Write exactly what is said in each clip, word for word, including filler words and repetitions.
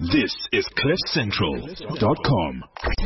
This is cliff central dot com.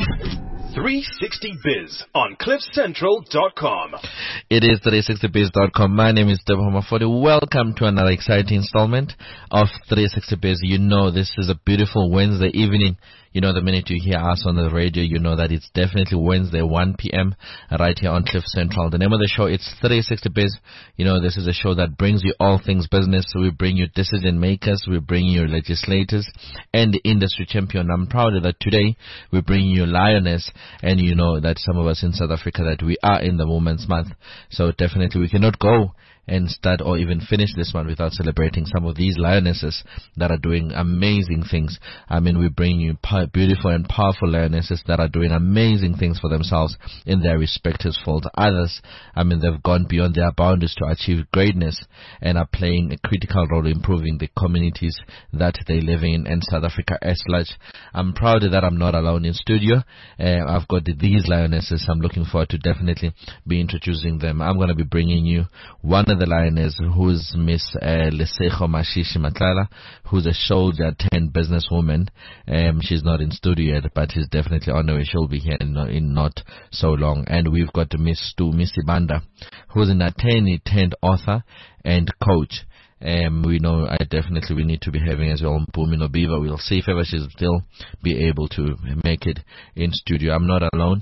three sixty Biz on cliff central dot com. It is three sixty biz dot com. My name is Deborah Mafodi. Welcome to another exciting installment of three sixty Biz. You know this is a beautiful Wednesday evening. You know, the minute you hear us on the radio, you know that it's definitely Wednesday, one p.m. right here on Cliff Central. The name of the show, it's three sixty Biz. You know, this is a show that brings you all things business. So we bring you decision makers, we bring you legislators, and the industry champion. I'm proud that today we bring you lioness, and you know that some of us in South Africa that we are in the Women's Month. So definitely we cannot go and start or even finish this one without celebrating some of these lionesses that are doing amazing things. I mean, we bring you beautiful and powerful lionesses that are doing amazing things for themselves in their respective fields. Others, I mean, they've gone beyond their boundaries to achieve greatness and are playing a critical role in improving the communities that they live in and South Africa as large. I'm proud that I'm not alone in studio. Uh, I've got these lionesses. I'm looking forward to definitely be introducing them. I'm going to be bringing you one of the lioness, who's Miss uh, Lesego Mashishi Matlala, who's a soldier turned businesswoman. Um, she's not in studio yet, but she's definitely on her way. She'll be here in, in not so long. And we've got Miss Stu Missy Banda, who's an attorney turned author and coach. Um, we know I definitely we need to be having as well Mpumi Nobiva. We'll see if ever she'll still be able to make it in studio. I'm not alone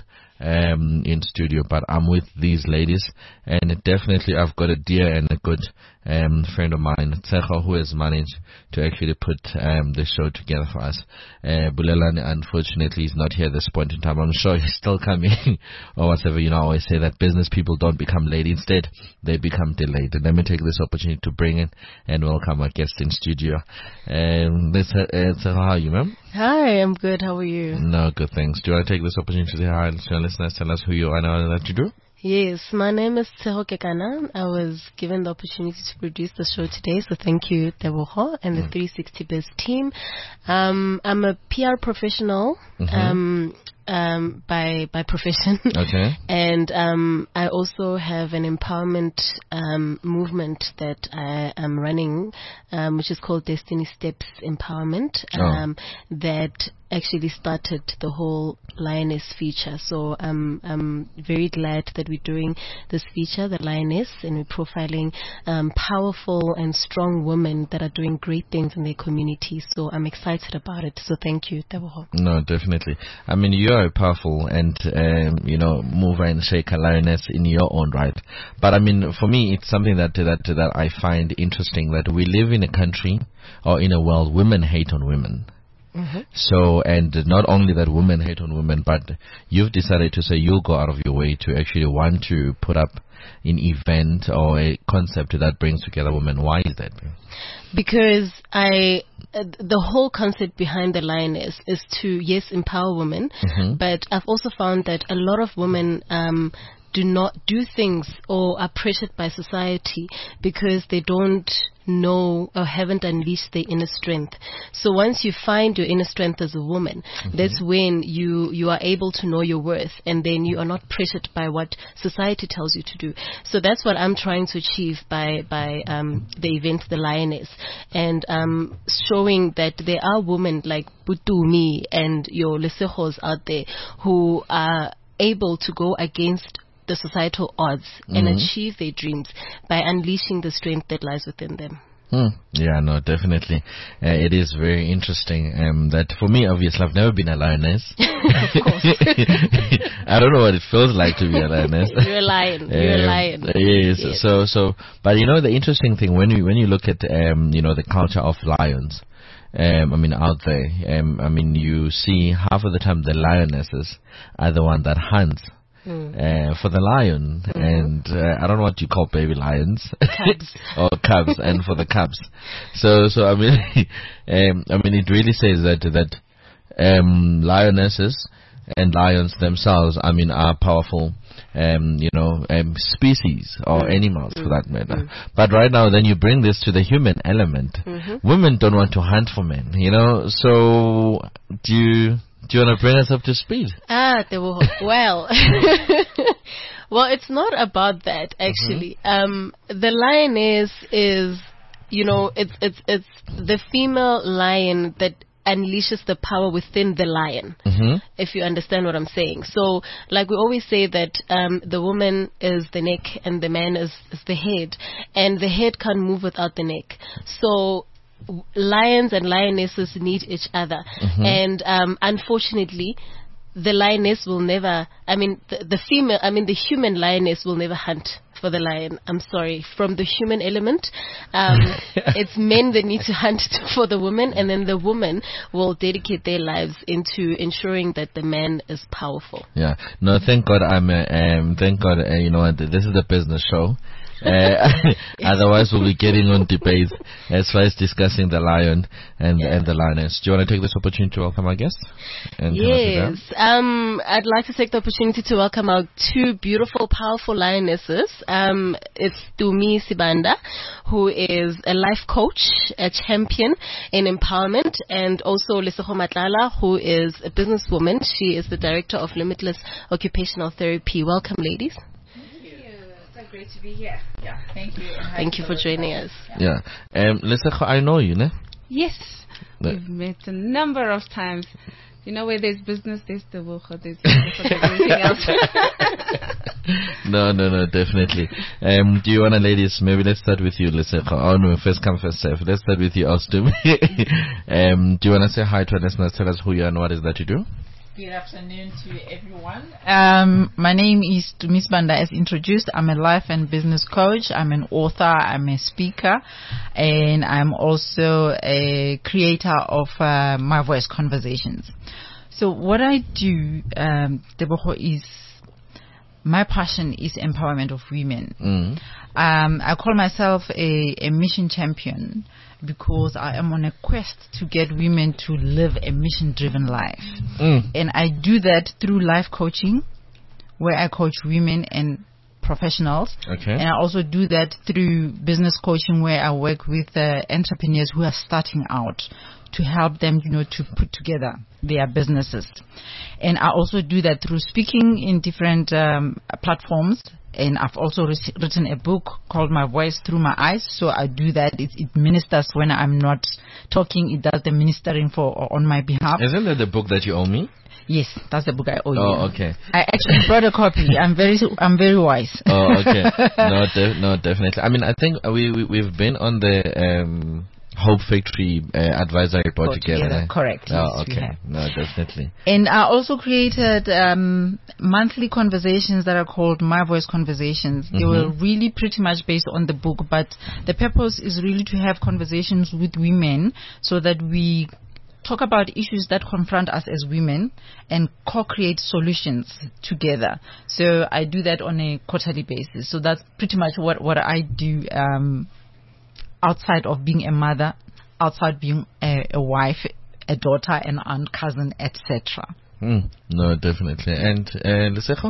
um, in studio, but I'm with these ladies, and definitely I've got a dear and a good um, friend of mine, Tsecho, who has managed to actually put um, the show together for us. Uh, Bulelani, unfortunately, is not here at this point in time. I'm sure he's still coming or whatever. You know, I always say that business people don't become late. Instead, they become delayed. And let me take this opportunity to bring in and welcome our guest in studio. Um, this, uh, Tsecho, how are you, ma'am? Hi, I'm good. How are you? No, good, thanks. Do you want to take this opportunity to say hi to our listeners? Tell us who you are and all that you do. Yes, my name is Tseho Kekana. I was given the opportunity to produce the show today, so thank you, Teboho, and the mm. three sixty Biz team. Um, I'm a P R professional. Mm-hmm. Um, um, by by profession. Okay. And um, I also have an empowerment um, movement that I am running, um, which is called Destiny Steps Empowerment. Um, oh. That actually started the whole Lioness feature. So um, I'm very glad that we're doing this feature, the Lioness, and we're profiling um, powerful and strong women that are doing great things in their community. So I'm excited about it. So thank you, Teboho. No, definitely. I mean, you are a powerful and, um, you know, mover and shaker lioness in your own right. But I mean, for me, it's something that, that, that I find interesting, that we live in a country or in a world, women hate on women. Mm-hmm. So, and not only that women hate on women, but you've decided to say you'll go out of your way to actually want to put up an event or a concept that brings together women. Why is that? Because I, uh, the whole concept behind the Lioness is to, yes, empower women, mm-hmm. but I've also found that a lot of women um, do not do things or are pressured by society because they don't know or haven't unleashed their inner strength. So once you find your inner strength as a woman, mm-hmm. that's when you, you are able to know your worth, and then you are not pressured by what society tells you to do. So that's what I'm trying to achieve by, by um, the event, The Lioness, and um, showing that there are women like Butumi and your Lesegos out there who are able to go against the societal odds mm-hmm. and achieve their dreams by unleashing the strength that lies within them. Hmm. Yeah, no, definitely. Uh, it is very interesting. Um, that for me, obviously, I've never been a lioness. Of course. I don't know what it feels like to be a lioness. You're a lion. You're um, a lion. Yes. yes. So, so, but you know, the interesting thing when you when you look at um, you know, the culture of lions. Um, I mean, out there. Um, I mean, you see half of the time the lionesses are the one that hunts. Mm. Uh, for the lion, mm-hmm. and uh, I don't know what you call baby lions, cubs, or cubs, and for the cubs. So, so I mean, um, I mean, it really says that that um, lionesses and lions themselves, I mean, are powerful, um, you know, um, species or mm. animals mm. for that matter. Mm. But right now, then you bring this to the human element. Mm-hmm. Women don't want to hunt for men, you know. So, do you? Do you want to bring us up to speed? Ah, well, well, it's not about that actually. Mm-hmm. Um, the lioness is, you know, it's it's it's the female lion that unleashes the power within the lion, Mm-hmm. if you understand what I'm saying. So, like we always say that um, the woman is the neck and the man is, is the head, and the head can't move without the neck. So, w- lions and lionesses need each other, Mm-hmm. and um, unfortunately, the lioness will never. I mean, the, the female. I mean, the human lioness will never hunt for the lion. I'm sorry. From the human element, um, it's men that need to hunt for the woman, and then the woman will dedicate their lives into ensuring that the man is powerful. Yeah. No, thank God I'm, uh, um, thank God, uh, you know what, this is a business show. Uh, otherwise we'll be getting on debates as far as discussing the lion and, Yeah. and the lioness. Do you want to take this opportunity to welcome our guest? And Yes, um, I'd like to take the opportunity to welcome our two beautiful, powerful lionesses. Um, it's Tumi Sibanda, who is a life coach, a champion in empowerment, and also Lesego Matlala, who is a businesswoman. She is the director of Limitless Occupational Therapy. Welcome, ladies. So great to be here. Yeah, thank you. and hi Thank to you for the joining listeners. us. Yeah. Um, Lesego, I know you, ne? Yes, The- we've met a number of times. You know, where there's business, there's the work, there's, there's everything else. No, no, no, definitely. Um, do you want to, ladies, maybe let's start with you, Lesego. Oh no, first come, first serve. Let's start with you, Austin. um, do you want to say hi to our listeners? Tell us who you are and what is that you do? Good afternoon to everyone. Um, my name is Tumis Banda, as introduced. I'm a life and business coach. I'm an author. I'm a speaker. And I'm also a creator of uh, My Voice Conversations. So what I do, um, Tebogo, is my passion is empowerment of women. Mm. Um, I call myself a, a mission champion because I am on a quest to get women to live a mission-driven life. Mm. And I do that through life coaching, where I coach women and professionals. Okay. And I also do that through business coaching, where I work with uh, entrepreneurs who are starting out to help them, you know, to put together their businesses. And I also do that through speaking in different um, platforms. And I've also re- written a book called My Voice Through My Eyes. So I do that. It, it ministers when I'm not talking. It does the ministering for on my behalf. Isn't that the book that you owe me? Yes, that's the book I owe you. Oh, okay. I actually brought a copy. I'm very, I'm very wise. Oh, okay. No, de- no, definitely. I mean, I think we, we we've been on the um, Hope Factory uh, advisory board Board together. together, eh? correct, Oh, yes, we okay. have. No, definitely. And I also created um, monthly conversations that are called My Voice Conversations. They were really pretty much based on the book, but the purpose is really to have conversations with women so that we talk about issues that confront us as women and co-create solutions together. So I do that on a quarterly basis. So that's pretty much what, what I do um, outside of being a mother, outside being a, a wife, a daughter, an aunt, cousin, et cetera. Mm. No, definitely. And uh, Lesego?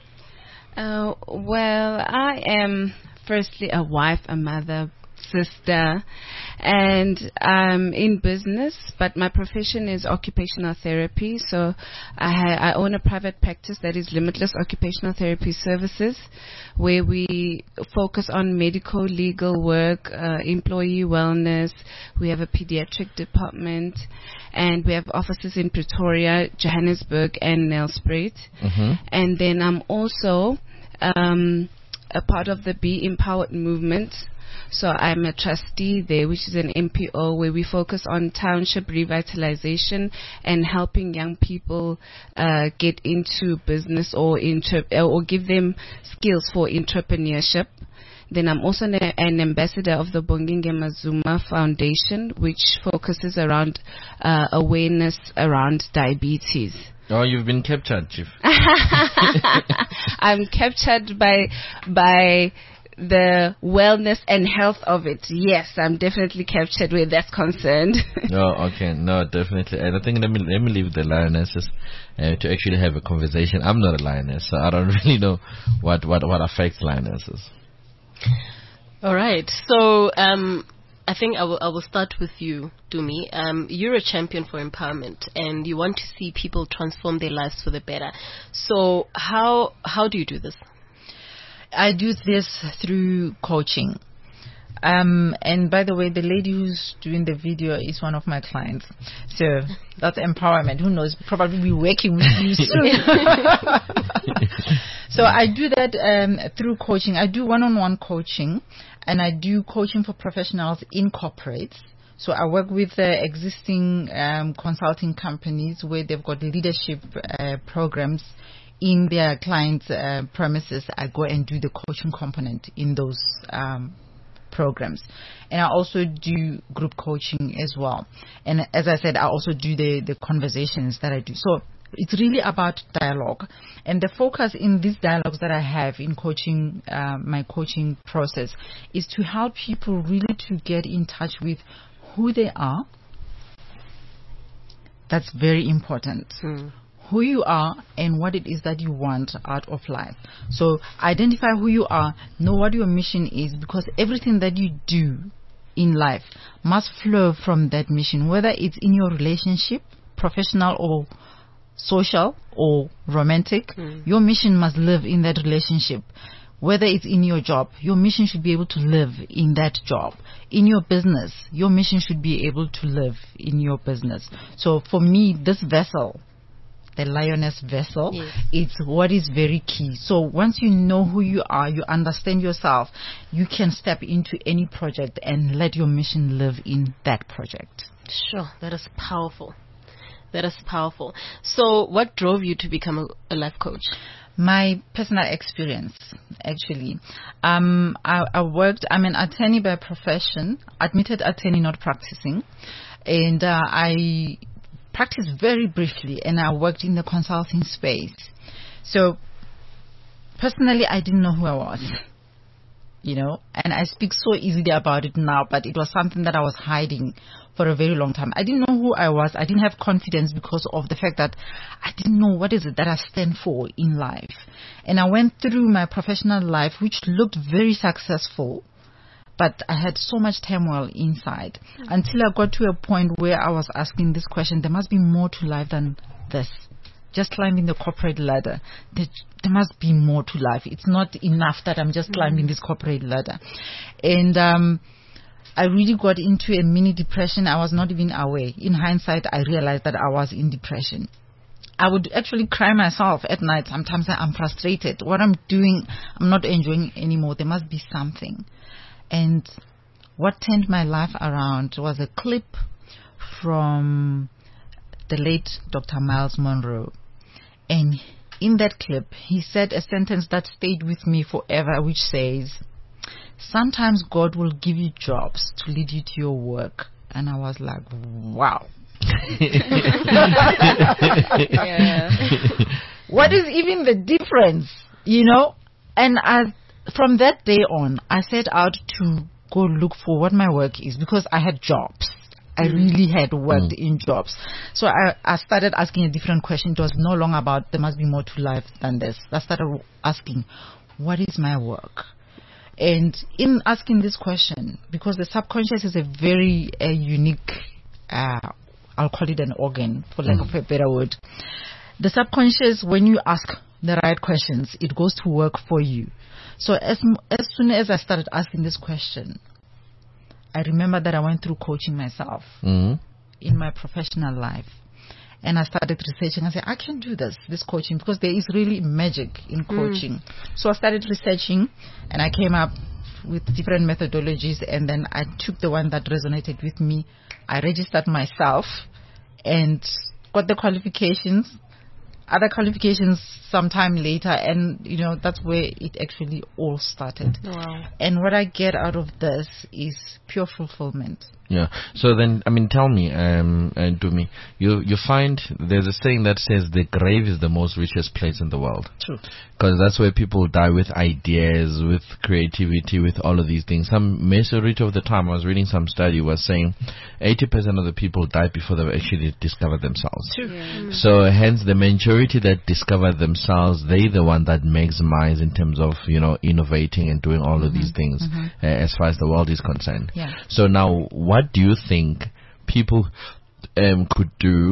Uh, well, I am firstly a wife, a mother, sister, and I'm in business, but my profession is occupational therapy. So I, ha- I own a private practice that is Limitless Occupational Therapy Services, where we focus on medical, legal work, uh, employee wellness. We have a pediatric department, and we have offices in Pretoria, Johannesburg, and Nelspruit. Mm-hmm. And then I'm also um, a part of the Be Empowered movement. So I'm a trustee there, which is an N P O where we focus on township revitalization and helping young people uh, get into business or inter- or give them skills for entrepreneurship. Then I'm also an, an ambassador of the Bonginge Mazuma Foundation, which focuses around uh, awareness around diabetes. Oh, you've been captured, Chief. I'm captured by by the wellness and health of it. Yes, I'm definitely captured where that's concerned. Oh, okay. No, definitely. And I think let me let me leave the lionesses uh, to actually have a conversation. I'm not a lioness, so I don't really know what what what affects lionesses. All right. So um, I think I will, I will start with you, Dumi. Um, you're a champion for empowerment, and you want to see people transform their lives for the better. So how how do you do this? I do this through coaching. Um, and by the way, the lady who's doing the video is one of my clients. So that's empowerment. Who knows? Probably be working with you soon. So I do that um, through coaching. I do one-on-one coaching, and I do coaching for professionals in corporates. So I work with uh, existing um, consulting companies where they've got leadership uh, programs in their clients' uh, premises. I go and do the coaching component in those um, programs. And I also do group coaching as well. And as I said, I also do the, the conversations that I do. So it's really about dialogue. And the focus in these dialogues that I have in coaching, uh, my coaching process, is to help people really to get in touch with who they are. That's very important. Mm. Who you are and what it is that you want out of life. So identify who you are, know what your mission is, because everything that you do in life must flow from that mission, whether it's in your relationship, professional or social or romantic. Mm. Your mission must live in that relationship. Whether it's in your job, your mission should be able to live in that job. In your business, your mission should be able to live in your business. So for me, this vessel, the lioness vessel, yes, it's what is very key. So once you know who you are, you understand yourself, you can step into any project and let your mission live in that project. Sure, that is powerful. That is powerful. So what drove you to become a, a life coach? My personal experience, actually. Um, I, I worked, I'm an attorney by profession, admitted attorney, not practicing. And uh, I practiced very briefly, and I worked in the consulting space. So, personally, I didn't know who I was. You know, and I speak so easily about it now, but it was something that I was hiding for a very long time. I didn't know who I was. I didn't have confidence because of the fact that I didn't know what is it that I stand for in life. And I went through my professional life, which looked very successful, but I had so much turmoil inside, mm-hmm, until I got to a point where I was asking this question: there must be more to life than this. Just climbing the corporate ladder. There, there must be more to life. It's not enough that I'm just climbing this corporate ladder. And um, I really got into a mini depression. I was not even aware. In hindsight, I realized that I was in depression. I would actually cry myself at night. Sometimes I'm frustrated. What I'm doing, I'm not enjoying anymore. There must be something. And what turned my life around was a clip from the late Doctor Miles Monroe. And in that clip, he said a sentence that stayed with me forever, which says, sometimes God will give you jobs to lead you to your work. And I was like, wow. Yeah. What is even the difference, you know? And I, from that day on, I set out to go look for what my work is, because I had jobs. I really had worked mm. in jobs. So I, I started asking a different question. It was no longer about there must be more to life than this. I started asking, what is my work? And in asking this question, because the subconscious is a very uh, unique, uh, I'll call it an organ, for lack mm. of a better word. The subconscious, when you ask the right questions, it goes to work for you. So as as soon as I started asking this question, I remember that I went through coaching myself mm-hmm. in my professional life. And I started researching. I said, I can do this, this coaching, because there is really magic in coaching. Mm. So I started researching, and I came up with different methodologies, and then I took the one that resonated with me. I registered myself and got the qualifications, other qualifications sometime later, and you know that's where it actually all started. Wow. And what I get out of this is pure fulfillment. Yeah. So then, I mean, tell me, um, uh, Dumi, you you find there's a saying that says the grave is the most richest place in the world. True. Because that's where people die with ideas, with creativity, with all of these things. Some majority of the time, I was reading some study was saying eighty percent of the people die before they actually discover themselves. True. Yeah. So hence the majority that discover themselves, they the one that maximize in terms of, you know, innovating and doing all mm-hmm. of these things mm-hmm. uh, as far as the world is concerned. Yeah. So now, what do you think people um, could do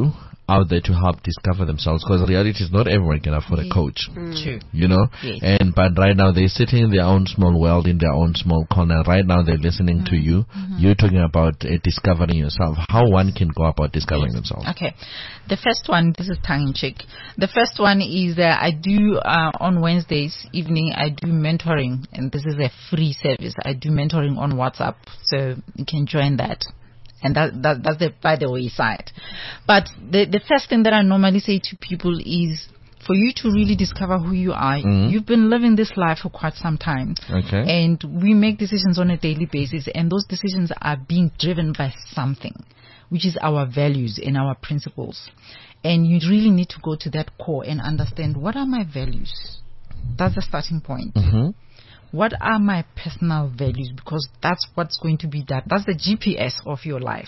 out there to help discover themselves, because the reality is not everyone can afford a coach. Mm. True. You know, Yes. and but right now they're sitting in their own small world, in their own small corner. Right now they're listening Mm-hmm. to you. Mm-hmm. You're talking about uh, discovering yourself. How one can go about discovering Yes. themselves. Okay. The first one, this is tongue in cheek. The first one is that I do uh, on Wednesdays evening. I do mentoring, and this is a free service. I do mentoring on WhatsApp, so you can join that. And that, that that's the by the way side. But the the first thing that I normally say to people is, for you to really discover who you are, Mm-hmm. you've been living this life for quite some time. Okay. And we make decisions on a daily basis, and those decisions are being driven by something, which is our values and our principles. And you really need to go to that core and understand, what are my values? That's the starting point. Mm-hmm. What are my personal values? Because that's what's going to be that. That's the G P S of your life.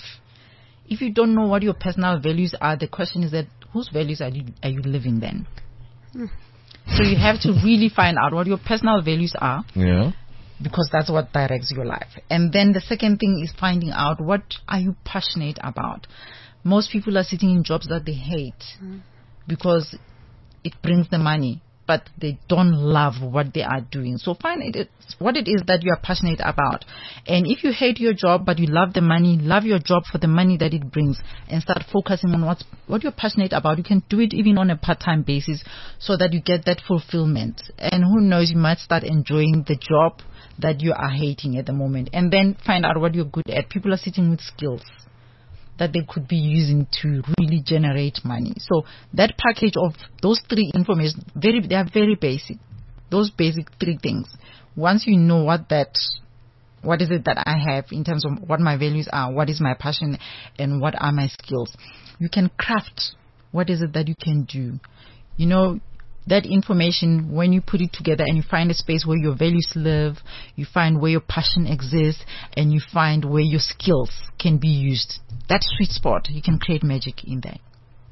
If you don't know what your personal values are, the question is that, whose values are you, are you living then? Mm. So you have to really find out what your personal values are. Yeah. Because that's what directs your life. And then the second thing is finding out, what are you passionate about? Most people are sitting in jobs that they hate mm. because it brings the money, but they don't love what they are doing. So find it, what it is that you are passionate about. And if you hate your job, but you love the money, love your job for the money that it brings, and start focusing on what's, what you're passionate about. You can do it even on a part-time basis so that you get that fulfillment. And who knows, you might start enjoying the job that you are hating at the moment. And then find out what you're good at. People are sitting with skills that they could be using to really generate money. So that package of those three information, very they are very basic. Those basic three things. Once you know what that, what is it that I have in terms of what my values are, what is my passion, and what are my skills, you can craft what is it that you can do. You know, that information, when you put it together and you find a space where your values live, you find where your passion exists, and you find where your skills can be used, that sweet spot, you can create magic in there.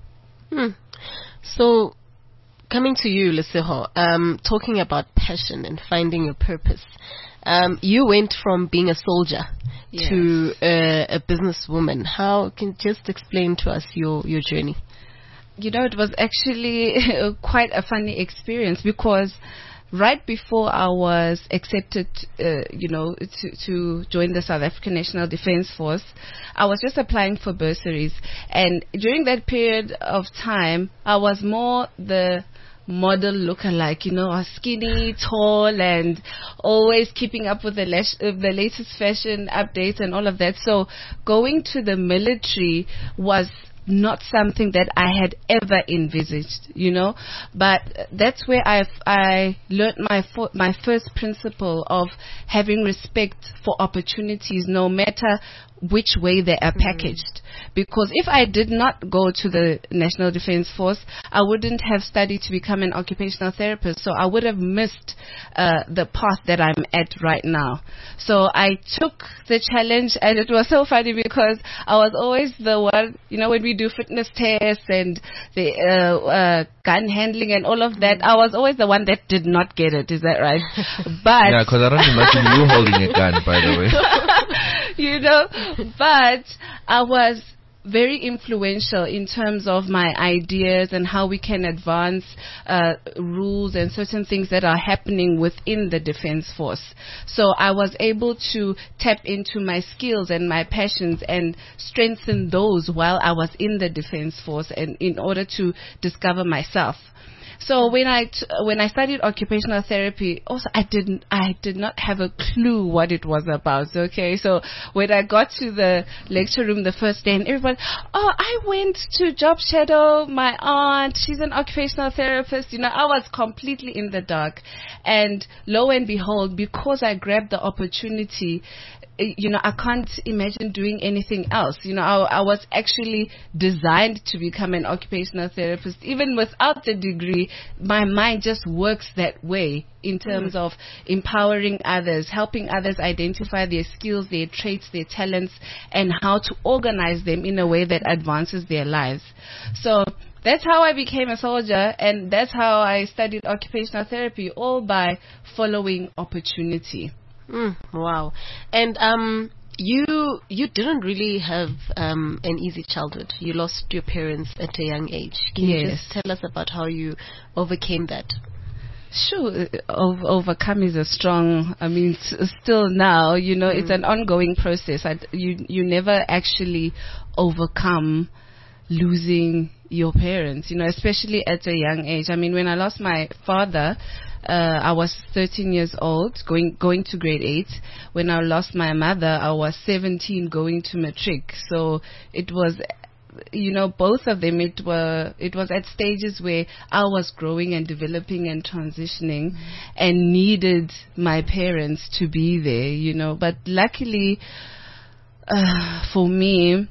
Hmm. So, coming to you, Lesego, um, talking about passion and finding your purpose. Um, you went from being a soldier Yes. to uh, a businesswoman. How can you just explain to us your, your journey? You know, it was actually quite a funny experience, because right before I was accepted, uh, you know, to, to join the South African National Defence Force, I was just applying for bursaries. And during that period of time, I was more the model lookalike, you know, I was skinny, tall, and always keeping up with the, les- uh, the latest fashion updates and all of that. So going to the military was not something that I had ever envisaged, you know, but that's where I I learned my fo- my first principle of having respect for opportunities, no matter which way they are packaged. Mm. Because if I did not go to the National Defence Force, I wouldn't have studied to become an occupational therapist. So I would have missed uh, the path that I'm at right now. So I took the challenge, and it was so funny because I was always the one, you know, when we do fitness tests and the uh, uh, gun handling and all of that, I was always the one that did not get it. Is that right? But yeah, because I don't imagine you holding a gun, by the way. You know, but I was very influential in terms of my ideas and how we can advance uh, rules and certain things that are happening within the Defence Force. So I was able to tap into my skills and my passions and strengthen those while I was in the Defence Force, and in order to discover myself. So when I t- when I studied occupational therapy, also I didn't I did not have a clue what it was about. Okay, so when I got to the lecture room the first day, and everybody, oh, I went to job shadow my aunt. She's an occupational therapist. You know, I was completely in the dark, and lo and behold, because I grabbed the opportunity, you know, I can't imagine doing anything else. You know, I, I was actually designed to become an occupational therapist. Even without the degree, my mind just works that way in terms mm. of empowering others, helping others identify their skills, their traits, their talents, and how to organize them in a way that advances their lives. So that's how I became a soldier, and that's how I studied occupational therapy, all by following opportunity. Mm, wow. And um, you you didn't really have um, an easy childhood. You lost your parents at a young age. Can Yes. you just tell us about how you overcame that? Sure, o- overcome is a strong. I mean, s- still now, you know, it's an ongoing process. I, you you never actually overcome losing your parents. You know, especially at a young age. I mean, when I lost my father, uh, I was thirteen years old, going going to grade eight. When I lost my mother, I was seventeen, going to matric. So it was. You know, both of them, it were it was at stages where I was growing and developing and transitioning, and needed my parents to be there. You know, but luckily uh, for me,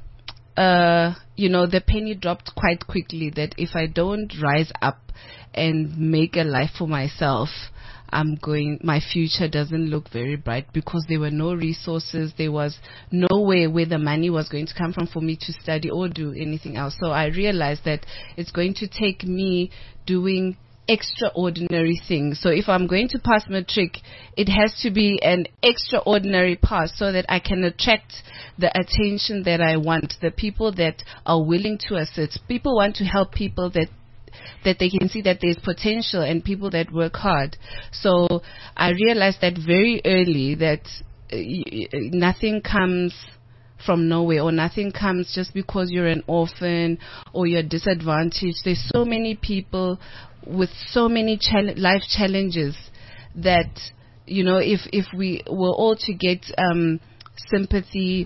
uh, you know, the penny dropped quite quickly. That if I don't rise up and make a life for myself, I'm going, my future doesn't look very bright, because there were no resources. There was nowhere where the money was going to come from for me to study or do anything else. So I realized that it's going to take me doing extraordinary things. So if I'm going to pass matric, it has to be an extraordinary pass, so that I can attract the attention that I want, the people that are willing to assist. People want to help people that that they can see that there's potential, and people that work hard. So I realized that very early, that uh, y- y- nothing comes from nowhere, or nothing comes just because you're an orphan or you're disadvantaged. There's so many people with so many chal- life challenges that, you know, if, if we were all to get um, sympathy,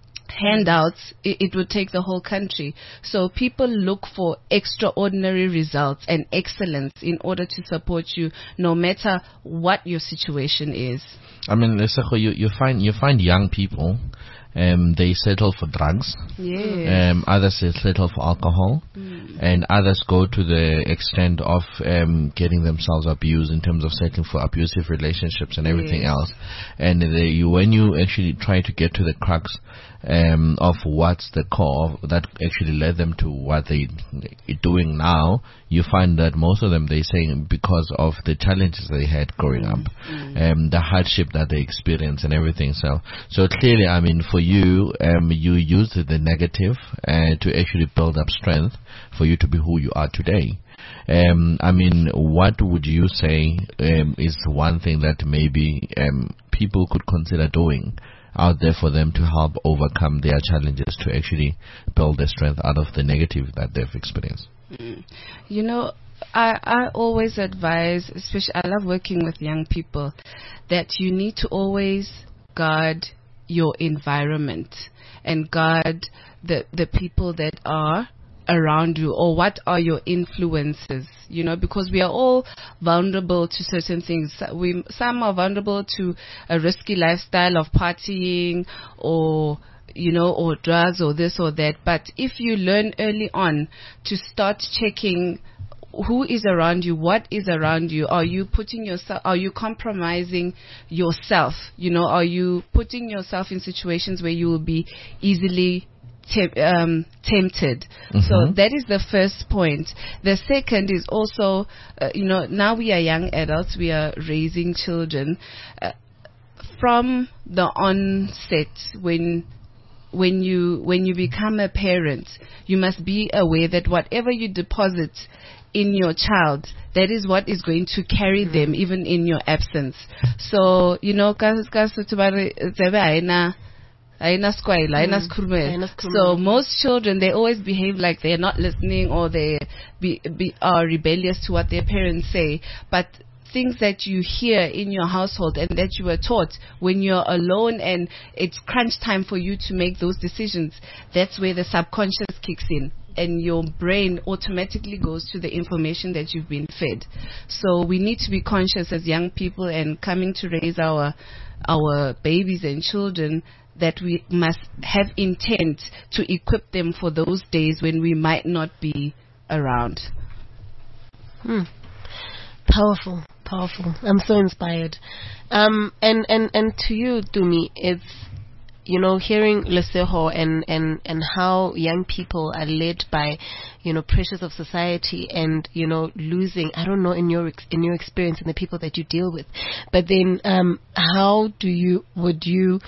handouts, it, it would take the whole country. So people look for extraordinary results and excellence in order to support you, no matter what your situation is. I mean, Lesego, you, you find you find young people, um, they settle for drugs. Yes. Um, others they settle for alcohol, mm. and others go to the extent of um, getting themselves abused, in terms of settling for abusive relationships and everything Yes. else. And they, you, when you actually try to get to the crux um, of what's the core of, that actually led them to what they are doing now, you find that most of them, they saying because of the challenges they had growing Mm. up, mm. um, the hardship that they experienced and everything. So, so clearly, I mean, for you, um, you used the negative uh, to actually build up strength for you to be who you are today. Um, I mean, what would you say um, is one thing that maybe um, people could consider doing out there for them to help overcome their challenges, to actually build their strength out of the negative that they've experienced? Mm. You know, I, I always advise, especially I love working with young people, that you need to always guard your environment and guard the the people that are around you, or what are your influences, you know, because we are all vulnerable to certain things. We, some are vulnerable to a risky lifestyle of partying, or you know, or drugs, or this or that. But if you learn early on to start checking who is around you, what is around you, are you putting yourself, are you compromising yourself, you know, are you putting yourself in situations where you will be easily Tem- um, tempted. Mm-hmm. So that is the first point. The second is also, uh, you know, now we are young adults, we are raising children. Uh, from the onset, when when you when you become a parent, you must be aware that whatever you deposit in your child, that is what is going to carry mm. them even in your absence. So, you know, Mm. So most children, they always behave like they're not listening, or they be, be, are rebellious to what their parents say. But things that you hear in your household and that you were taught when you're alone and it's crunch time for you to make those decisions, that's where the subconscious kicks in, and your brain automatically goes to the information that you've been fed. So we need to be conscious as young people and coming to raise our our babies and children, that we must have intent to equip them for those days when we might not be around. Hmm. Powerful, powerful. I'm so inspired. Um, and, and, and to you, Tumi, it's, you know, hearing Lesego and, and, and how young people are led by, you know, pressures of society and, you know, losing, I don't know, in your ex- in your experience and the people that you deal with. But then, um, how do you, would you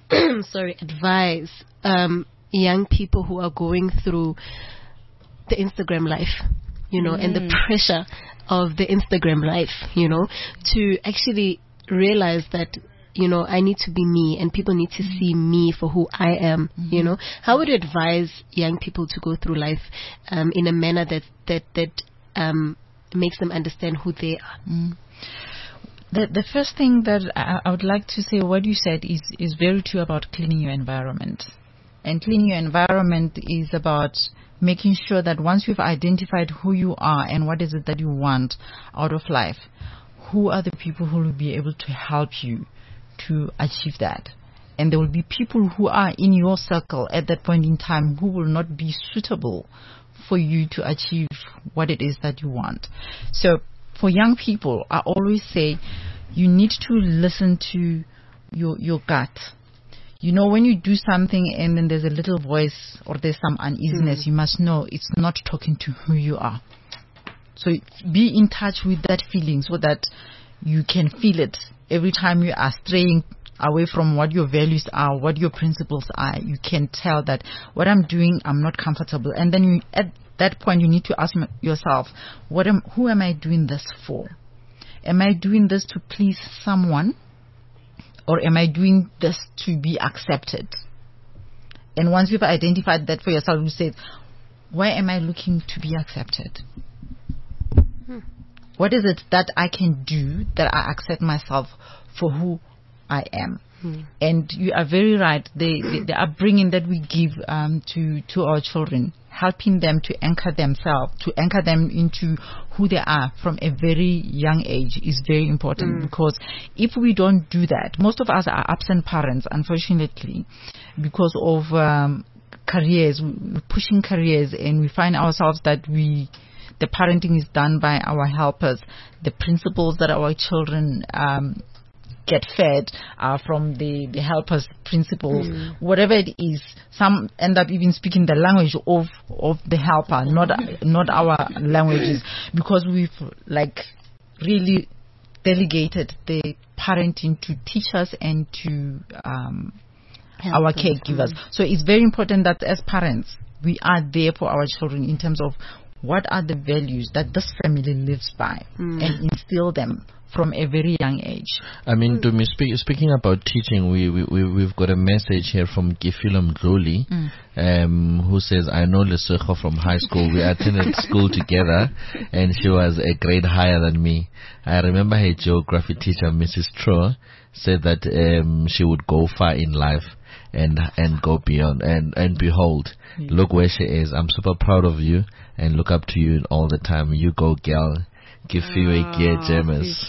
sorry, advise um, young people who are going through the Instagram life, you know, mm. and the pressure of the Instagram life, you know, to actually realize that, you know, I need to be me and people need to see me for who I am, mm-hmm. you know? How would you advise young people to go through life um, in a manner that, that, that um, makes them understand who they are? Mm. The, the first thing that I, I would like to say, what you said is, is very true about cleaning your environment. And cleaning your environment is about making sure that once you've identified who you are and what is it that you want out of life, who are the people who will be able to help you to achieve that. And there will be people who are in your circle at that point in time who will not be suitable for you to achieve what it is that you want. So for young people, I always say you need to listen to your your gut. You know, when you do something and then there's a little voice or there's some uneasiness, mm. you must know it's not talking to who you are. So be in touch with that feeling so that you can feel it every time you are straying away from what your values are, what your principles are. You can tell that what I'm doing, I'm not comfortable. And then you, at that point, you need to ask yourself, what am, who am I doing this for? Am I doing this to please someone? Or am I doing this to be accepted? And once you've identified that for yourself, you say, why am I looking to be accepted? Hmm. What is it that I can do that I accept myself for who I am? Hmm. And you are very right. The, the, the upbringing that we give um, to, to our children, helping them to anchor themselves, to anchor them into who they are from a very young age is very important. Mm. Because if we don't do that, most of us are absent parents, unfortunately, because of um, careers, we're pushing careers, and we find ourselves that we the parenting is done by our helpers. The principles that our children um, get fed are from the, the helpers' principles. Mm. Whatever it is, some end up even speaking the language of of the helper, not not our languages, because we've like really delegated the parenting to teachers and to um, our caregivers. Mm. So it's very important that as parents we are there for our children in terms of what are the values that this family lives by, mm. and instill them from a very young age. I mean, to me, speak, speaking about teaching, we, we, we, we've got a message here from Gifilo Mdluli, mm. um, who says, I know Lesotho from high school. We attended school together, and she was a grade higher than me. I remember her geography teacher, Missus Tro, said that um, she would go far in life and and go beyond. And, and behold, yeah. Look where she is. I'm super proud of you and look up to you all the time. You go, girl. Give you a gear, James.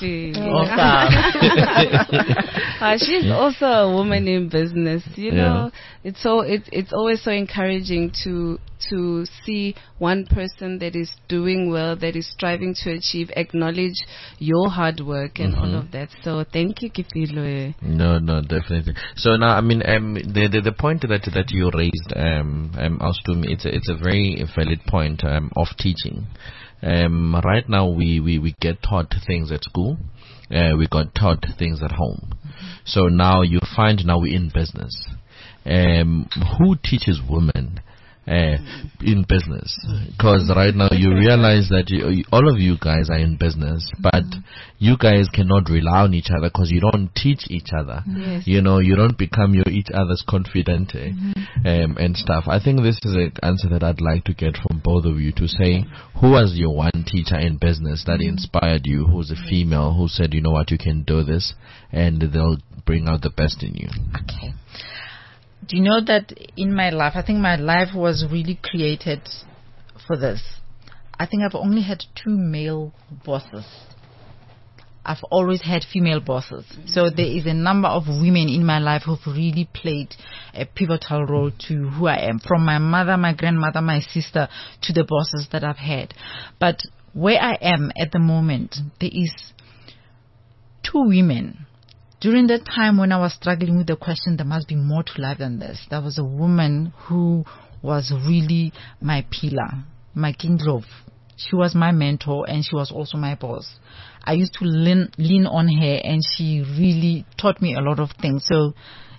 uh, she's yeah. also a woman in business. You know, yeah. it's so it's it's always so encouraging to to see one person that is doing well, that is striving to achieve, acknowledge your hard work and mm-hmm. all of that. So thank you, Kifilo. No, no, definitely. So now, I mean, um, the the, the point that that you raised, um, um, Austum, it's a, it's a very valid point um, of teaching. Um, right now, we, we, we get taught things at school. Uh, we got taught things at home. Mm-hmm. So now you find now we're in business. Um, who teaches women uh, in business? Because right now you realize that you, you, all of you guys are in business, but mm-hmm. you guys cannot rely on each other because you don't teach each other. Yes. You know, you don't become your each other's confidant uh, mm-hmm. um, and stuff. I think this is an answer that I'd like to get from both of you, to say, who was your one teacher in business that mm-hmm. inspired you, who's a female, who said, you know what, you can do this, and they'll bring out the best in you? Okay. Do you know that in my life, I think my life was really created for this. I think I've only had two male bosses. I've always had female bosses. So there is a number of women in my life who've really played a pivotal role to who I am. From my mother, my grandmother, my sister, to the bosses that I've had. But where I am at the moment, there is two women. During that time when I was struggling with the question, there must be more to life than this, there was a woman who was really my pillar, my king glove. She was my mentor and she was also my boss. I used to lean, lean on her, and she really taught me a lot of things. So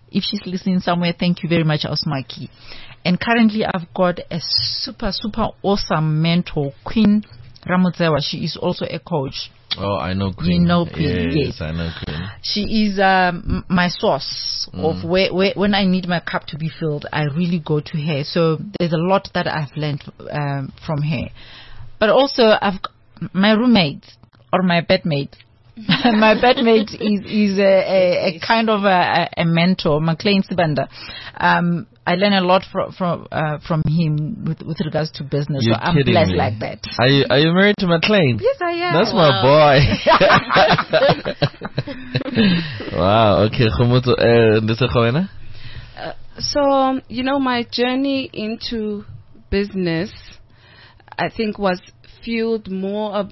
If she's listening somewhere, thank you very much, Osmaki. And currently I've got a super, super awesome mentor, Queen Ramutsewa. She is also a coach. Oh, I know Queen. You know Queen, yes, yes. I know Queen. She is um, my source mm. of where, where, when I need my cup to be filled, I really go to her. So there's a lot that I've learned um, from her. But also, I've my roommate or my bedmate. My bedmate is is a, a, a kind of a, a mentor, McLean Sibanda. Um, I learn a lot from from uh, from him with, with regards to business. You're so I'm blessed me. like that. Are you are you married to McLean? Yes, I am. That's wow. my boy. Wow. Okay, Khumutu, uh, so you know, my journey into business, I think, was fueled more of,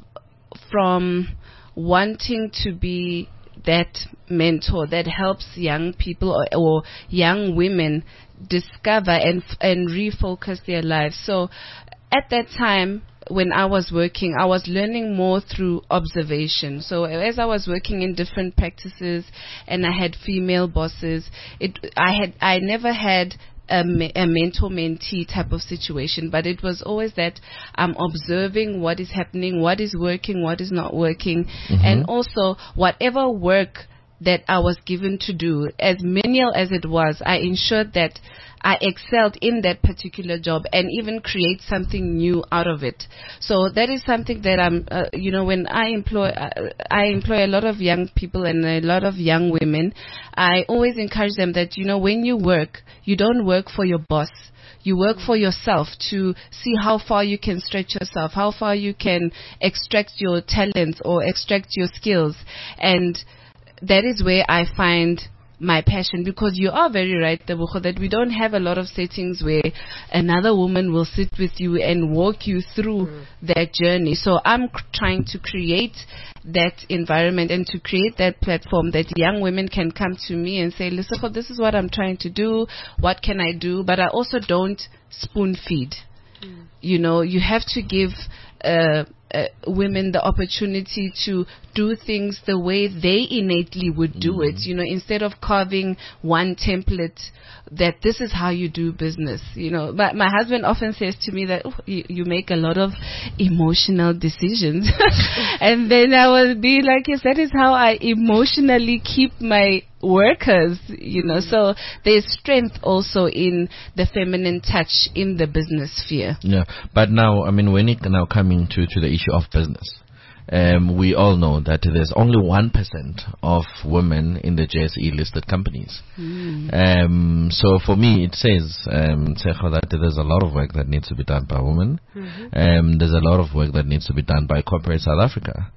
from wanting to be that mentor that helps young people or, or young women discover and and refocus their lives. So at that time when I was working, I was learning more through observation. So as I was working in different practices and I had female bosses, it I had I never had A, me- a mentor-mentee type of situation, but it was always that I'm observing what is happening, what is working, what is not working, mm-hmm. and also whatever work that I was given to do, as menial as it was, I ensured that I excelled in that particular job and even create something new out of it. So that is something that I'm, uh, you know, when I employ, uh, I employ a lot of young people and a lot of young women, I always encourage them that, you know, when you work, you don't work for your boss. You work for yourself to see how far you can stretch yourself, how far you can extract your talents or extract your skills. And that is where I find my passion, because you are very right, Tebogo, that we don't have a lot of settings where another woman will sit with you and walk you through mm. that journey. So I'm c- trying to create that environment and to create that platform that young women can come to me and say, listen, this is what I'm trying to do. What can I do? But I also don't spoon feed. Mm. You know, you have to give uh, uh, women the opportunity to do things the way they innately would do mm. it, you know, instead of carving one template that this is how you do business. You know, but my husband often says to me that, oh, you, you make a lot of emotional decisions. And then I will be like, yes, that is how I emotionally keep my workers, you know. So there's strength also in the feminine touch in the business sphere. Yeah, but now, I mean, when it now coming to, to the issue of business, um, we all know that there's only one percent of women in the J S E listed companies. Mm. Um, so for me, it says, um, that there's a lot of work that needs to be done by women. Mm-hmm. Um, there's a lot of work that needs to be done by corporate South Africa.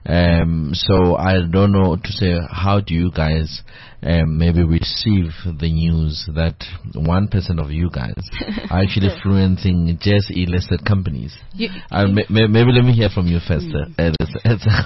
Um, so I don't know to say, how do you guys um, maybe receive the news that one percent of you guys are actually influencing J S E listed companies? You, uh, may, may, maybe let me hear from you first. Mm. Uh,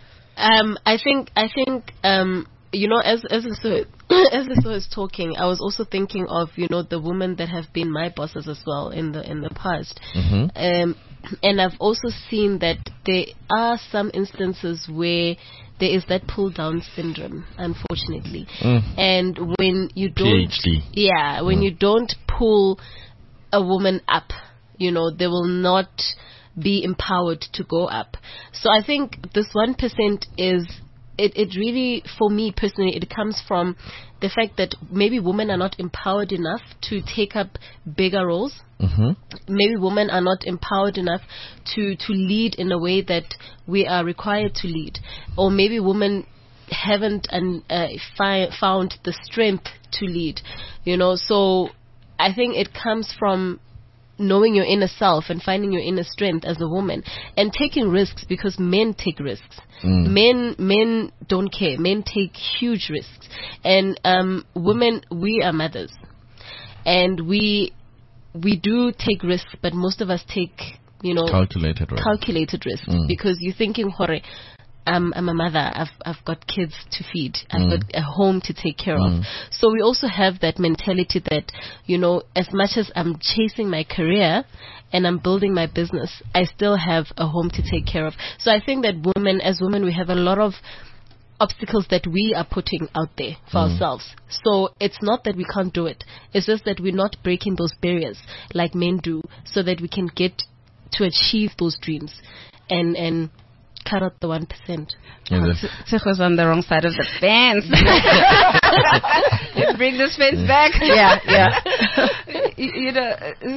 um, I think I think um, you know, as as so as Liso is talking, I was also thinking of, you know, the women that have been my bosses as well in the in the past. Mm-hmm. Um, and I've also seen that there are some instances where there is that pull down syndrome, unfortunately. Mm. And when you don't, PhD. yeah, when mm. you don't pull a woman up, you know, they will not be empowered to go up. So I think this one percent is, it, it really, for me personally, it comes from the fact that maybe women are not empowered enough to take up bigger roles. Mm-hmm. Maybe women are not empowered enough to, to lead in a way that we are required to lead. Or maybe women haven't and uh, fi- found the strength to lead. You know, so I think it comes from knowing your inner self and finding your inner strength as a woman and taking risks, because men take risks. Mm. Men men don't care. Men take huge risks. And um, women, we are mothers. And we we do take risks, but most of us take, you know, calculated risks. Calculated risks mm. because you're thinking, Hore, I'm, I'm a mother. I've I've got kids to feed. I've mm. got a home to take care mm. of. So we also have that mentality that, you know, as much as I'm chasing my career and I'm building my business, I still have a home to take care of. So I think that women, as women, we have a lot of obstacles that we are putting out there for mm. ourselves. So it's not that we can't do it. It's just that we're not breaking those barriers like men do, so that we can get to achieve those dreams and and cut out the one percent. Tsego's on the wrong side of the fence. Let's bring this fence back. Yeah, yeah. you, you know,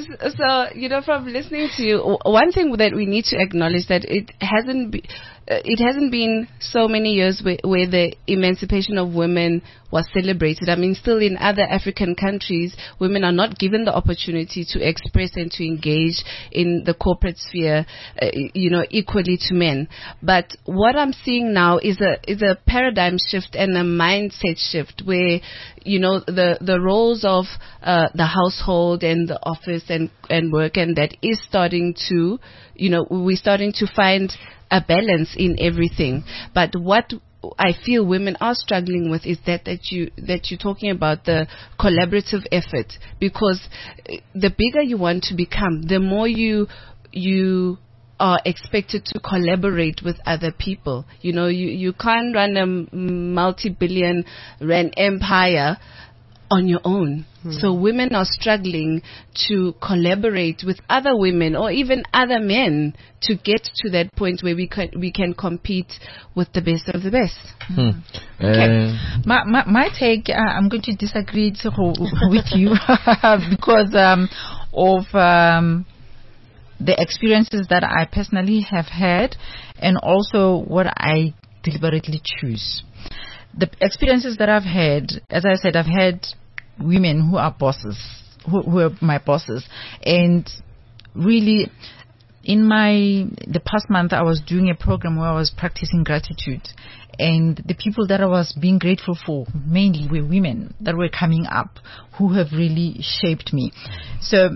so you know, from listening to you, one thing that we need to acknowledge that it hasn't been. Uh, it hasn't been so many years where, where the emancipation of women was celebrated. I mean, still in other African countries, women are not given the opportunity to express and to engage in the corporate sphere, uh, you know, equally to men. But what I'm seeing now is a is a paradigm shift and a mindset shift where, you know, the the roles of uh, the household and the office and and work, and that is starting to, you know, we're starting to find a balance in everything. But what I feel women are struggling with is that, that you that you're talking about the collaborative effort, because the bigger you want to become, the more you you are expected to collaborate with other people. You know, you, you can't run a multi-billion rand empire on your own. Hmm. So women are struggling to collaborate with other women or even other men to get to that point where we can we can compete with the best of the best. Hmm. Okay. Uh, my, my my take, uh, I'm going to disagree to, with you because um, of um, the experiences that I personally have had, and also what I deliberately choose. The experiences that I've had, as I said, I've had women who are bosses, who, who are my bosses, and really, in my the past month, I was doing a program where I was practicing gratitude, and the people that I was being grateful for mainly were women that were coming up who have really shaped me. So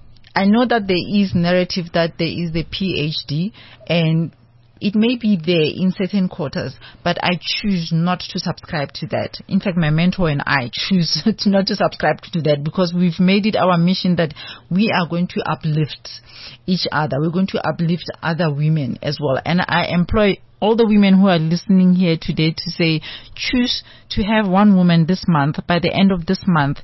I know that there is narrative that there is the PhD, and it may be there in certain quarters, but I choose not to subscribe to that. In fact, my mentor and I choose to not to subscribe to that, because we've made it our mission that we are going to uplift each other. We're going to uplift other women as well. And I employ all the women who are listening here today to say, choose to have one woman this month. By the end of this month,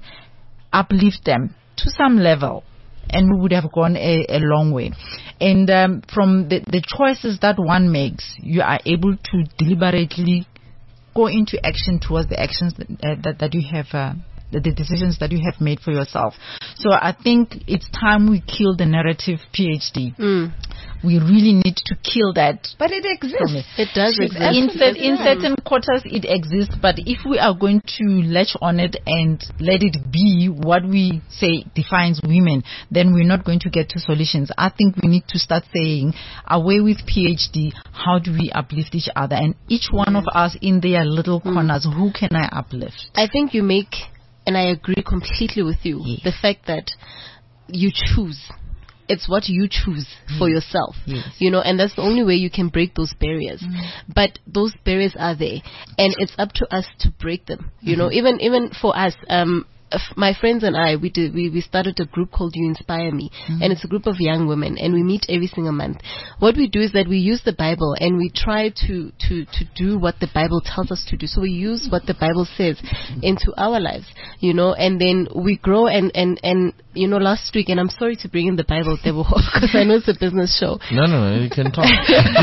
uplift them to some level, and we would have gone a, a long way. And um, from the, the choices that one makes, you are able to deliberately go into action towards the actions that, uh, that, that you have, uh, the, the decisions that you have made for yourself. So I think it's time we kill the narrative PhD. Mm. We really need to kill that. But it exists. It does exist. In, cer- in certain quarters it exists, but if we are going to latch on it and let it be what we say defines women, then we're not going to get to solutions. I think we need to start saying, away with PhD, how do we uplift each other? And each one of us in their little corners, mm. who can I uplift? I think you make, and I agree completely with you, yes. the fact that you choose. It's what you choose yes. for yourself, yes. you know, and that's the only way you can break those barriers. Mm. But those barriers are there, and it's up to us to break them. You mm-hmm. know, even even for us, um, my friends and I, we did we, we started a group called You Inspire Me, mm-hmm. and it's a group of young women, and we meet every single month. What we do is that we use the Bible, and we try to to to do what the Bible tells us to do. So we use what the Bible says into our lives, you know, and then we grow. And and and you know, last week, and I'm sorry to bring in the Bible, because I know it's a business show. No, no, no, you can talk.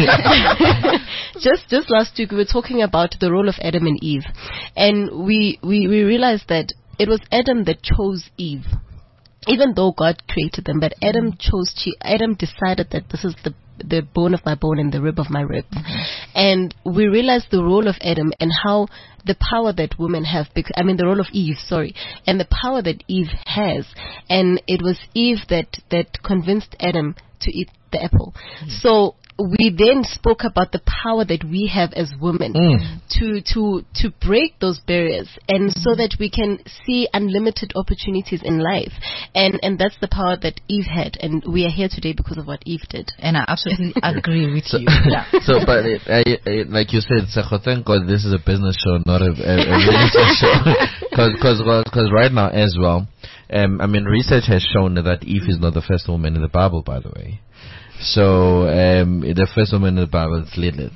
just just last week, we were talking about the role of Adam and Eve, and we we we realized that it was Adam that chose Eve, even though God created them. But Adam chose. Adam decided that this is the the bone of my bone and the rib of my rib, mm-hmm. and we realized the role of Adam and how the power that women have. Bec- I mean, the role of Eve. Sorry, and the power that Eve has. And it was Eve that that convinced Adam to eat the apple. Mm-hmm. So we then spoke about the power that we have as women mm. to to to break those barriers, and mm-hmm. so that we can see unlimited opportunities in life, and and that's the power that Eve had, and we are here today because of what Eve did. And I absolutely agree with so, you. Yeah. So, but it, it, it, like you said, Tsego, thank God this is a business show, not a, a, a religious show, because because right now as well, um, I mean, research has shown that Eve is not the first woman in the Bible, by the way. So um, the first woman in the Bible is Lilith.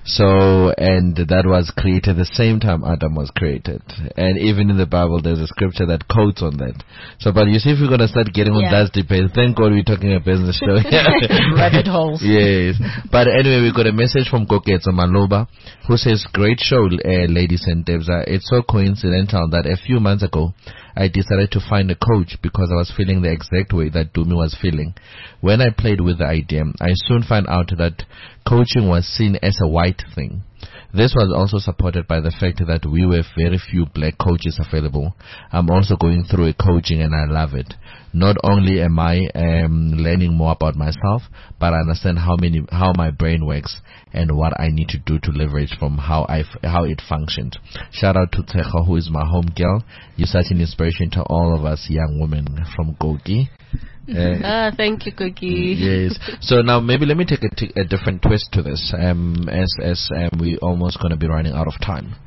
So, and that was created the same time Adam was created. And even in the Bible, there's a scripture that quotes on that. So, but you see, if we're going to start getting on Yeah. that debate, thank God we're talking a business show. Rabbit holes. Yes. But anyway, we got a message from Koketso Maloba, who says, great show, uh, ladies and Debza. It's so coincidental that a few months ago, I decided to find a coach because I was feeling the exact way that Dumi was feeling. When I played with the idea, I soon found out that coaching was seen as a white thing. This was also supported by the fact that we were very few black coaches available. I'm also going through a coaching and I love it. Not only am I um, learning more about myself, but I understand how many how my brain works and what I need to do to leverage from how I f- how it functioned. Shout out to Tejo, who is my home girl. You're such an inspiration to all of us young women from Gogi. Uh, Ah, thank you, Cookie. Yes. So now maybe let me take a, t- a different twist to this, um, as as um, we almost going to be running out of time.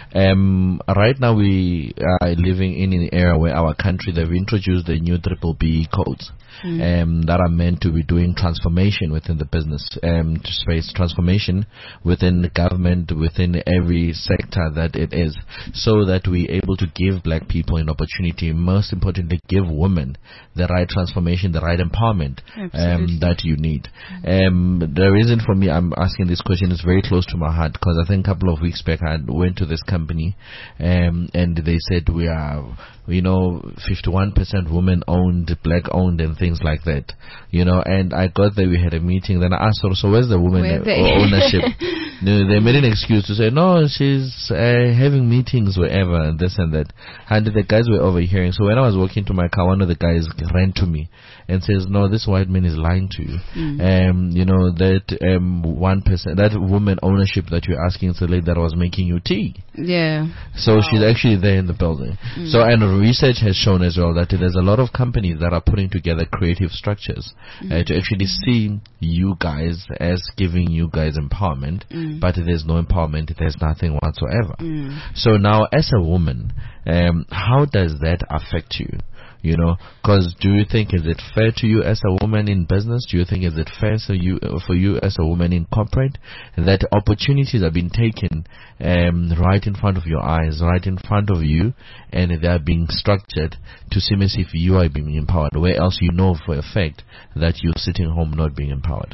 Um, right now we are living in an era where our country, they've introduced the new triple B codes. Mm. Um, that are meant to be doing transformation within the business um, space, transformation within the government, within every sector that it is, so that we're able to give black people an opportunity, most importantly, give women the right transformation, the right empowerment um, that you need. Um, the reason for me I'm asking this question is very close to my heart, because I think a couple of weeks back I went to this company um, and they said we are, you know, fifty-one percent women owned, black owned and things like that, you know, and I got there, we had a meeting, then I asked her, so where's the woman Where uh, they? ownership? No, they made an excuse to say, no, she's uh, having meetings wherever and this and that, and the guys were overhearing. So when I was walking to my car, one of the guys ran to me and says, no, this white man is lying to you. Mm. Um, you know, that um, one percent, that woman ownership that you're asking is the lady that was making you tea. Yeah. So Wow. she's actually there in the building. Mm. So, and research has shown as well that there's a lot of companies that are putting together creative structures mm. uh, to actually see you guys as giving you guys empowerment, mm. but there's no empowerment, there's nothing whatsoever. Mm. So now, as a woman, um, how does that affect you? You know, because do you think, is it fair to you as a woman in business? Do you think, is it fair so you, uh, for you as a woman in corporate, that opportunities have been taken um, right in front of your eyes, right in front of you, and they are being structured to seem as if you are being empowered, where else you know for a fact that you're sitting home not being empowered?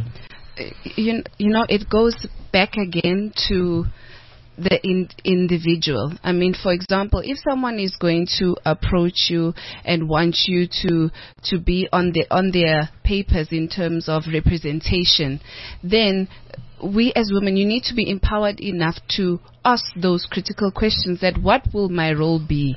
You, you know, it goes back again to the in, individual. I mean, for example, if someone is going to approach you and want you to to be on the on their papers in terms of representation, then we as women, you need to be empowered enough to ask those critical questions: that what will my role be?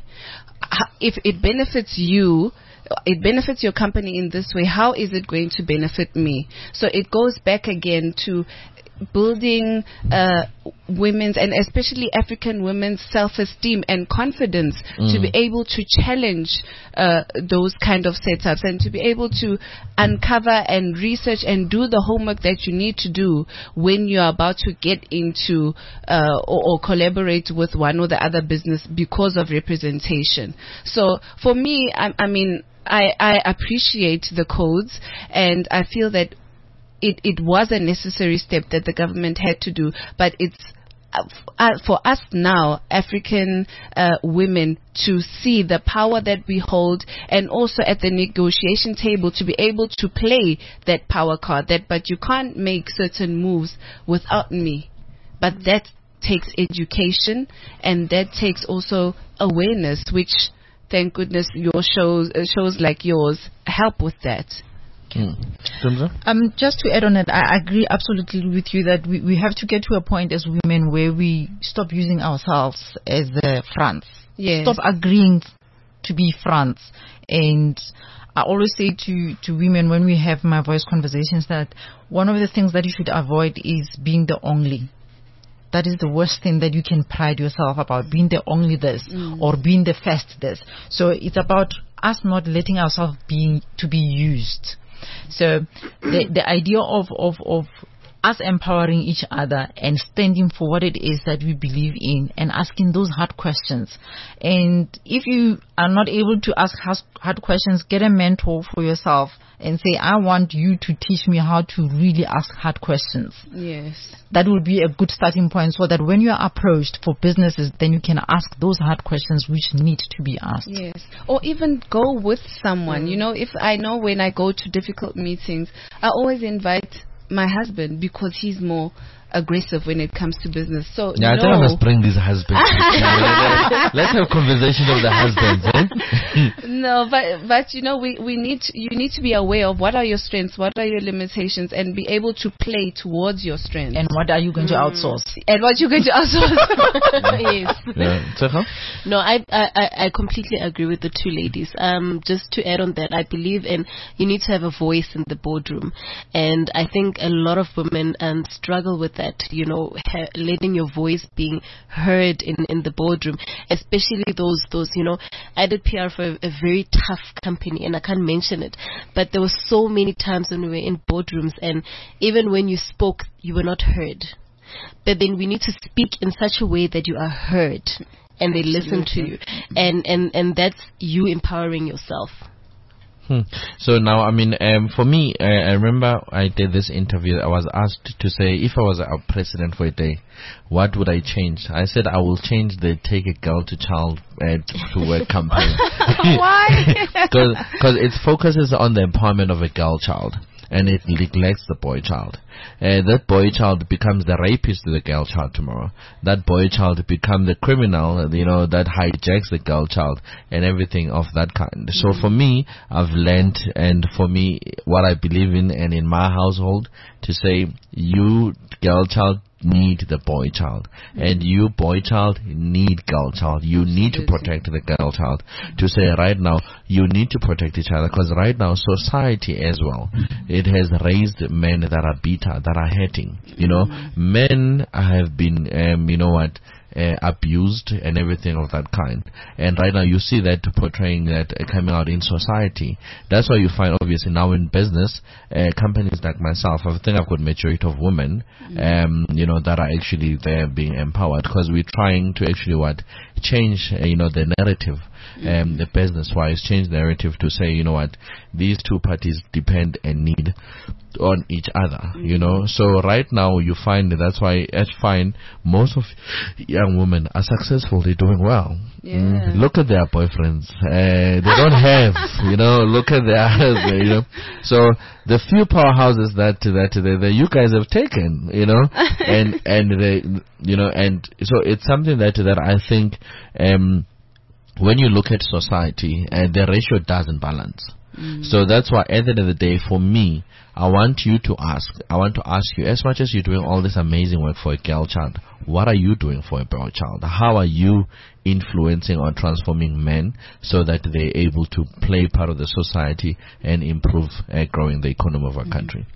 If it benefits you, it benefits your company in this way, how is it going to benefit me? So it goes back again to building uh, women's, and especially African women's, self-esteem and confidence mm. to be able to challenge uh, those kind of setups, and to be able to uncover and research and do the homework that you need to do when you're about to get into uh, or, or collaborate with one or the other business because of representation. So for me, I, I mean, I, I appreciate the codes, and I feel that It, it was a necessary step that the government had to do, but it's uh, uh, for us now, African uh, women, to see the power that we hold, and also at the negotiation table to be able to play that power card. That, but you can't make certain moves without me. But that takes education, and that takes also awareness, which, thank goodness, your shows uh, shows like yours help with that. Mm. Um, just to add on it, I agree absolutely with you that we, we have to get to a point as women where we stop using ourselves as the fronts. Yes. Stop agreeing to be fronts. And I always say to, to women when we have My Voice conversations that one of the things that you should avoid is being the only. That is the worst thing that you can pride yourself about, being the only this mm. or being the first this. So it's about us not letting ourselves being to be used. So the the idea of, of, of us empowering each other and standing for what it is that we believe in and asking those hard questions. And if you are not able to ask hard questions, get a mentor for yourself and say, I want you to teach me how to really ask hard questions. Yes. That would be a good starting point, so that when you are approached for businesses, then you can ask those hard questions which need to be asked. Yes. Or even go with someone. Mm. You know, if I know when I go to difficult meetings, I always invite my husband because he's more aggressive when it comes to business. So yeah, I no. think I must bring these husbands. Let's have conversation of the husbands. Eh? No, but but you know, we we need to, you need to be aware of what are your strengths, what are your limitations, and be able to play towards your strengths. And what are you going mm. to outsource? And what you're going to outsource. Yes. Yeah. No, I, I I completely agree with the two ladies. Um, just to add on that, I believe in you need to have a voice in the boardroom, and I think a lot of women um struggle with that. You know, ha- letting your voice being heard in, in the boardroom, especially those those you know, I did P R for a, a very tough company, and I can't mention it, but there were so many times when we were in boardrooms, and even when you spoke, you were not heard. But then we need to speak in such a way that you are heard, and they listen to you, and and and that's you empowering yourself. Hmm. So now, I mean, um, for me, uh, I remember I did this interview. I was asked to say, if I was a president for a day, what would I change? I said I will change the Take a Girl to Child uh, to Work campaign. Why? Because it focuses on the empowerment of a girl child, and it neglects the boy child. Uh, that boy child becomes the rapist to the girl child tomorrow. That boy child becomes the criminal, you know, that hijacks the girl child and everything of that kind. So for me, I've learned, and for me, what I believe in, and in my household, to say, you girl child need the boy child, and you boy child need girl child. You need to protect the girl child. To say right now, you need to protect each other, because right now society as well, it has raised men that are bitter, that are hurting. You know, men have been, um, you know what, Uh, abused and everything of that kind, and right now you see that portraying that uh, coming out in society. That's why you find, obviously, now in business, uh, companies like myself, I think I've got majority of women, um, you know, that are actually there being empowered, because we're trying to actually what change, uh, you know, the narrative, um, the business wise, change the narrative to say, you know what, these two parties depend and need on each other, you know. So right now you find that that's why I find most of young women are successful. They're doing well. Yeah. Mm, look at their boyfriends. Uh, they don't have, you know. Look at their, you know. So the few powerhouses that that, that that you guys have taken, you know, and and they, you know, and so it's something that that I think, um, when you look at society, and uh, the ratio doesn't balance. Mm. So that's why at the end of the day, for me, I want you to ask, I want to ask you, as much as you're doing all this amazing work for a girl child, what are you doing for a boy child? How are you influencing or transforming men so that they're able to play part of the society and improve uh, growing the economy of our mm-hmm. country?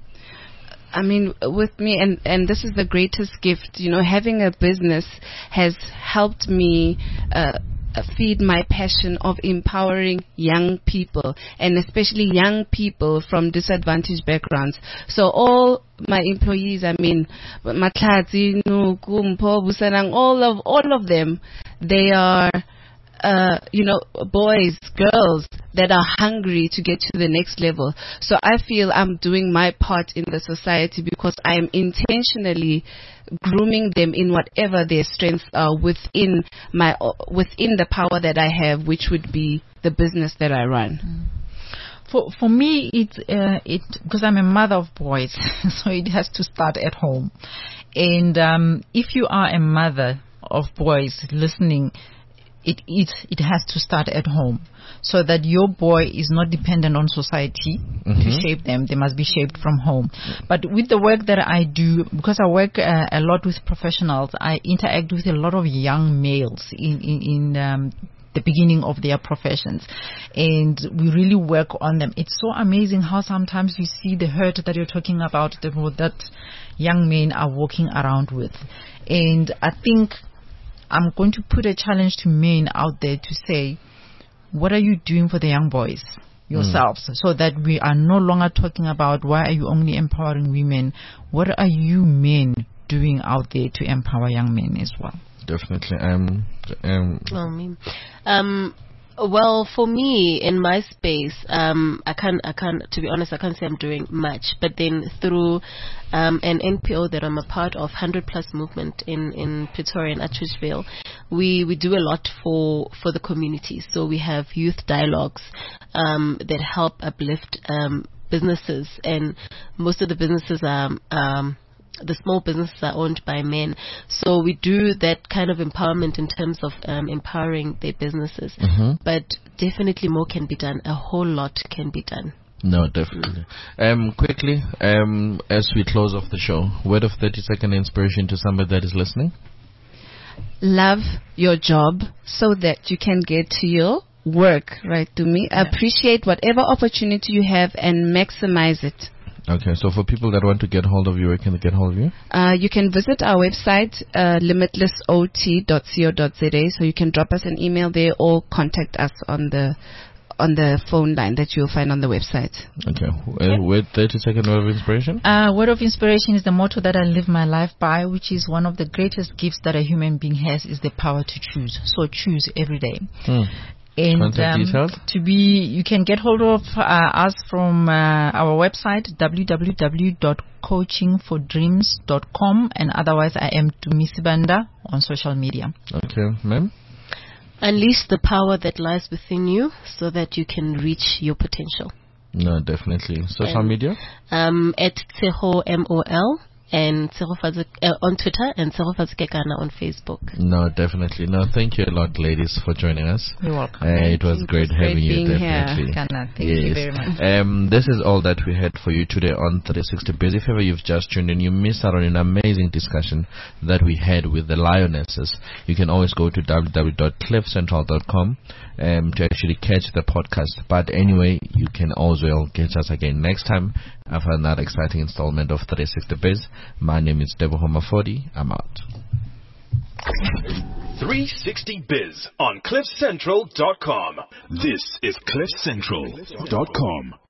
I mean, with me, and, and this is the greatest gift, you know, having a business has helped me uh, feed my passion of empowering young people, and especially young people from disadvantaged backgrounds. So all my employees, I mean, Matlatsi, Nukumpo, Busanang, all of all of them, they are, uh, you know, boys, girls that are hungry to get to the next level. So I feel I'm doing my part in the society because I am intentionally grooming them in whatever their strengths are within my within the power that I have, which would be the business that I run. Mm. For for me, it's uh, it because I'm a mother of boys, so it has to start at home. And um, if you are a mother of boys listening, it it it has to start at home, so that your boy is not dependent on society mm-hmm. to shape them. They must be shaped from home. But with the work that I do, because I work uh, a lot with professionals, I interact with a lot of young males in in, in um, the beginning of their professions, and we really work on them. It's so amazing how sometimes you see the hurt that you're talking about, the, that young men are walking around with. And I think I'm going to put a challenge to men out there to say, what are you doing for the young boys? yourselves, mm. so that we are no longer talking about why are you only empowering women. What are you men doing out there to empower young men as well? Definitely. Um, um, oh, me. Um, well, for me, in my space, um, I can't, I can't, to be honest, I can't say I'm doing much. But then through um, an N P O that I'm a part of, one hundred plus movement in, in Pretoria and Atteridgeville, we, we do a lot for, for the community. So we have youth dialogues um, that help uplift um, businesses, and most of the businesses are um, the small businesses are owned by men. So we do that kind of empowerment in terms of um, empowering their businesses. Mm-hmm. But definitely more can be done. A whole lot can be done. No, definitely. Um, quickly, um, as we close off the show, word of thirty second inspiration to somebody that is listening. Love your job so that you can get to your work, right, to me. Yeah. Appreciate whatever opportunity you have and maximize it. Okay, so for people that want to get hold of you, where can they get hold of you? Uh, you can visit our website, uh, limitless o t dot co dot z a, so you can drop us an email there or contact us on the on the phone line that you'll find on the website. Okay, uh, yep. With thirty second word of inspiration? Uh, word of inspiration is the motto that I live my life by, which is one of the greatest gifts that a human being has is the power to choose. So choose every day. Hmm. And um, to be, you can get hold of uh, us from uh, our website w w w dot coaching for dreams dot com, and otherwise I am Tumi Sibanda on social media. Okay, ma'am. Unleash the power that lies within you so that you can reach your potential. No, definitely. Social and, media? Um, at Tseho M O L. And uh, on Twitter and Tseho on Facebook. No, definitely. No, thank you a lot, ladies, for joining us. You're welcome. Uh, it was great having great you, definitely. Here. Thank yes. you very much. Um, this is all that we had for you today on three sixty Biz. If ever you've just tuned in, you missed out on an amazing discussion that we had with the Lionesses. You can always go to w w w dot cliff central dot com um, to actually catch the podcast. But anyway, you can also catch us again next time after another exciting installment of three sixty Biz. My name is Debo Homafodi. I'm out. three sixty Biz on cliff central dot com. This is cliff central dot com.